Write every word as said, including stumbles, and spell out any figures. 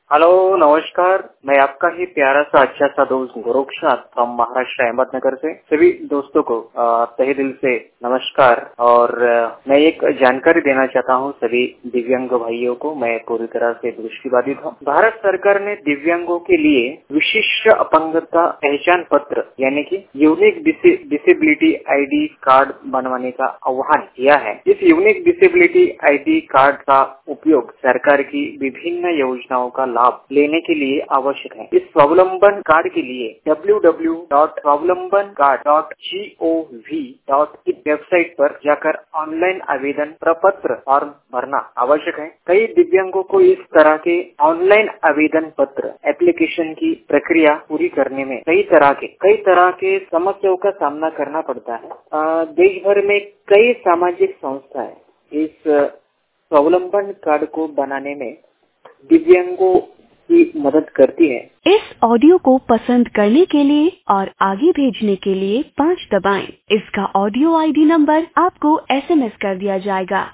Hello, नमस्कार। मैं आपका ही प्यारा सा अच्छा सा दोस्त गोरक्षनाथ फ्रॉम महाराष्ट्र अहमदनगर से सभी दोस्तों को तहे दिल से नमस्कार। और मैं एक जानकारी देना चाहता हूँ सभी दिव्यांग भाइयों को। मैं पूरी तरह से दृष्टिबाधित हूँ। भारत सरकार ने दिव्यांगों के लिए विशिष्ट अपंगता पहचान पत्र यानी कि यूनिक डिसेबिलिटी आईडी कार्ड बनवाने का आह्वान किया है। इस यूनिक डिसेबिलिटी आईडी कार्ड का उपयोग सरकार की विभिन्न योजनाओं का लाभ लेने के लिए आवश्यक है। इस स्वावलंबन कार्ड के लिए W W W dot Swavalamban card dot G O V dot in website पर जाकर ऑनलाइन आवेदन प्रपत्र फॉर्म भरना आवश्यक है। कई दिव्यांगों को इस तरह के ऑनलाइन आवेदन पत्र एप्लीकेशन की प्रक्रिया पूरी करने में कई तरह के कई तरह के समस्याओं का सामना करना पड़ता है। देश भर में कई सामाजिक संस्थाएं इस स्वावलंबन कार्ड को बनाने में दिव्यांगों की मदद करती है। इस ऑडियो को पसंद करने के लिए और आगे भेजने के लिए पाँच दबाएं। इसका ऑडियो आईडी नंबर आपको एसएमएस कर दिया जाएगा।